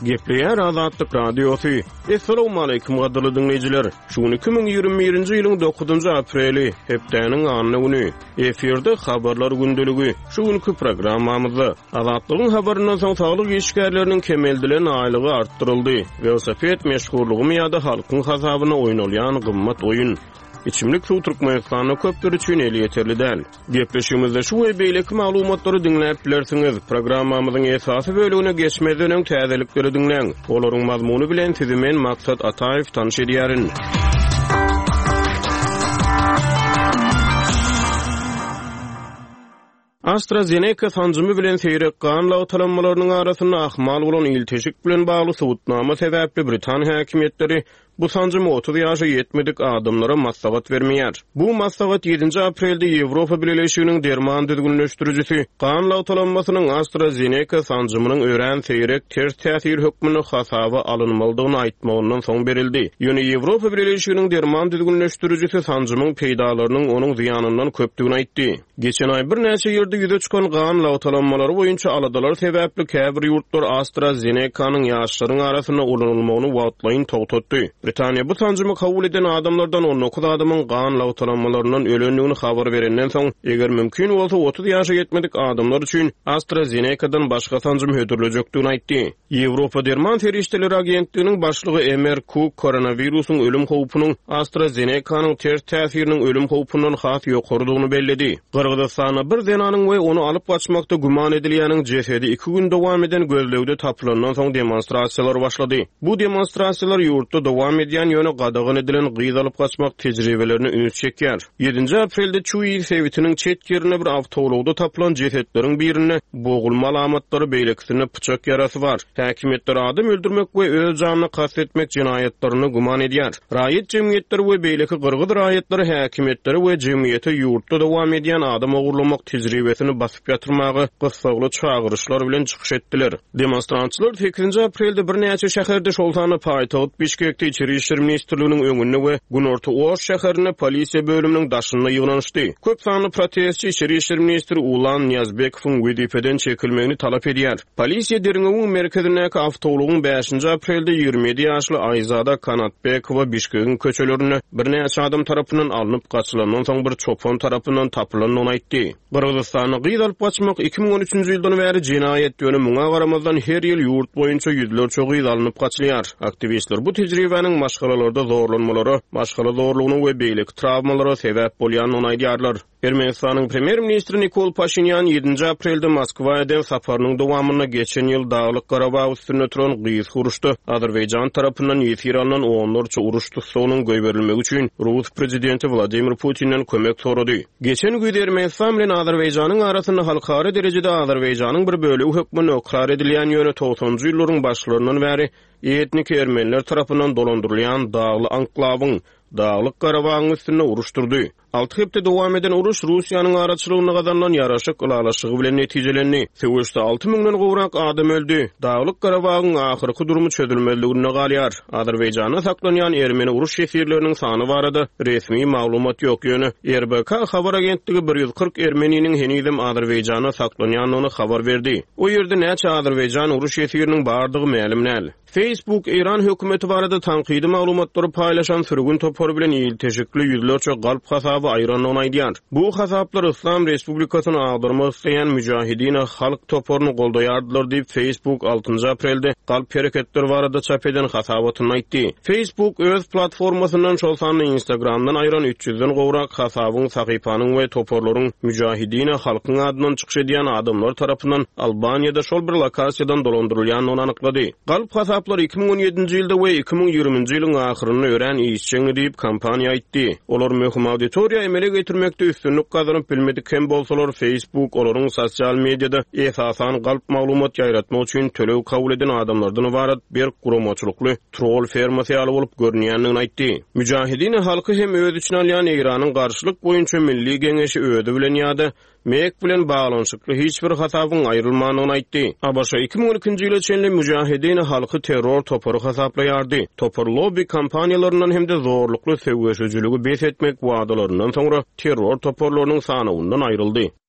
Gepleýär Azatlyk Radiosu. Assalamu alaykum gadyrly dinleýijiler. Şuny 2021-nji ýylyň 9-njy apreli, hepdeniň anyny güni. Eferde habarlar gündöligi. Şuňky programmamyzda Azatlygyň habaryndan soň saglyk işgärleriniň kemeldilen aýlygy artdyryldy. Velosiped meşgullygy ýa-da halkyň hasabyna oýnalýan gymmat oýun. İçimlik su Türkmenistan'a köpler üçün eli yeterli değil. Gepleşimizde şu ve beyleki malumatları dinleyip bilersiniz. Programmamızın esası bölüğüne geçmeden ön täzelikleri dinleyin. Oların mazmunu bilen sizimen Maksat Ataev tanış ediyerin. AstraZeneca sancımı bilen seyrek kan lawtalanmalarının arasında ahmal bolan ilteşik bilen bagly sowutnama sebäpli Britan häkimetleri bu sancımı 30 ýaşa ýetmedik adamlara maslahat vermeýär. Bu maslahat 7 aprelde Ýewropa Birleşiginiň derman düzgünleşdiricisi kan lawtalanmasynyň AstraZeneca sancımynyň ören seyrek ters täsir hökmüni hasaba alınmalydygyny aýtmagyndan soň berildi. Ýöne Ýewropa Birleşiginiň derman düzgünleşdiricisi sancımyň peýdalarynyň onuň ziýanyndan köpdigini aýtdy. Geçen ay bir näçe ýerde ýüze çykan kan lawtalanmalary boýunça aladalar sebäpli käbir ýurtlar AstraZeneca'nyň ýaşlaryň arasynda ulanylmagyny wagtlaýyn togtatdy. Britaniýa bu sancymı kabul eden adamlardan 19 adamyň kan lawtalanmalaryndan ölendigini habar berenden soň, eger mümkin bolsa 30 ýaşa ýetmedik adamlar üçin AstraZeneca'dan başga sancym hödürülecekdigini aýtdy. Ýewropa Derman Ferişdeleri Agentliginiň başlygy Emer Cook koronawirusyň ölüm howpynyň AstraZeneca'nyň ters täsiriniň ölüm howpyndan has ýokardygyny belledi. Kırgızstana bir denanyň we onu alyp gaçmakda guman edilýäniň jesedi 2 gün dowam eden gözlegde tapylandan soň demonstrasiýalar başlady. Bu demonstrasiýalar ýurtda dowam edýän ýöne gadagyn edilen gyz alyp gaçmak tejribelerini üns çekýär. 7 aprelde Çuýy sewitiniň çet ýerine bir awtologda tapylan jesetleriň birine bogulma alamatları beýlekisine pyçak ýarasy bar. Häkimetler adam öldürmek we öz janyny kastetmek jinayetlerini guman edýär. Raýat jemgyýetleri we beýleki Kırgız raýatlary häkimetleri we jemgyýeti ýurtda dowam edýän adam ogurlamak tejribesini basyp ýatyrmagy gysgaly çağırışlar bilen çykyş etdiler. Demonstrantçylar 8 aprelde bir näçe şäherde şoltany paýtagat Bişkekde İçeri işler ministrliginiň öňünde we Günorta Oş şäherine polisiýa bölüminiň daşyna ýygnanyşdy. Köp sanly protestçi İçeri işler ministri Ulan Niýazbekowyň wezipeden çekilmegini talap edýär. Polisiýa Deriňewiň merkezindäki awtologyň 5 aprelde 27 ýaşly Aýzada Kanatbekowa Bişkekiň köçelerine bir näçe adam tarapyndan alınıp gaçylandan soň bir çopon tarapyndan tapylanyny aýtdy. Kırgızstanyň gyz alyp gaçmak 2013-nji ýyldan bäri jinayet ýöne muňa garamazdan her ýyl ýurt boýunça ýüzlerçe gyz alynyp gaçylýar. Aktivistler bu tejribeniň maşgalalarda zorlanmalary, maşgala zorlugyny we beýleki trawmalara sebäp bolýanyny aýdýarlar. Ermenistanyň premier ministri Nikol Pashinyan 7 aprelde Moskwaýa saparynyň dowamyna geçen ýyl Daglyk Garabag üstüne turan gyz huruşdy. Azerbaýjan tarapyndan ýetirandan onlarça uruşdy sonuň göýberilmegi üçin Rus prezidenti Vladimir Putin'den kömek sorady. Geçen güýde Ermenistan bilen Azerbaýjanyň arasynda halkara derejede Azerbaýjanyň bir bölegi hökmüne okrar edilýän ýöne 90-njy ýyllaryň başlaryndan bäri etnik ermeniler tarapyndan dolandyrylýan Dagly anklawyň Daglyk Garabagyň üstüne uruşdurdy. 6 hepde dowam eden uruş Russiýanyň araçylygyna gazanlan ýaraşyk ulalaşygy bilen netijelendi. Söwüşde 6000-den gowrak adam öldü. Daglyk Garabagyň ahyrky durumy çözülmezligine galýar. Azerbaýjanda saklanýan ermeni uruş şehirleriniň sany barada resmi maglumat ýok ýöne. RBK habar agentligi 140 ermeniniň henizem Azerbaýjanda saklanýanyny habar berdi. O ýerde näçe Azerbaýjan uruş şehiriniň bardygy ma'lum näl. Facebook İran hökümeti barada tanqidi maglumatlary paýlaşan sürgün topary bilen ilteşikli ýüzlerçe galp hasaby aýranyny aýdýar. Bu hasaplar İslam Respublikasyny agdyrmak isleýän müjahidine halk toporyny goldaýardylar diýip Facebook 6 aprelde galp hereketleri barada çap eden hasabatyny aýtdy. Facebook öz platformasyndan şol sanly Instagramdan aýran 300-den gowrak hasabyň sahypanyň we toporlaryň müjahidine halkyň adynyň çykyş edýän adamlar tarapyndan Albaniýada şol bir lokasiýadan dolandyrylýanyny anyklady. Galp 2017-nji ýylda we 2020-nji ýylyň ahyryny ören işçiňi diýip kampaniýa aýtdy. Olar möhüm auditoriýa emele getirmekde üstünlük gazanyp bilmedik hem bolsalar Facebook olaryň sosial mediada esasan galp maglumat ýaýratmak üçin tölew kabul eden adamlardan ibaret bir guramaçylykly troll fermasy alyp bolup görnýändigini aýtdy. Müjahidine halky hem öz üçin alýan Iranyň garşylyk boýunça milli geňeşi öýdi bilen ýa-da Mek bilen bağlanşykly hiç bir hasabyň aýrylmanyny aýtdy. Abaşa 2012-nji ýyla çenli müjahidine halky terror topory hasaplaýardy. Topor lobby kampaniýalaryndan hemde zorlukly söwgeşijiligi beş etmek wadalaryndan soňra terror toporlarynyň sany ondan aýryldy.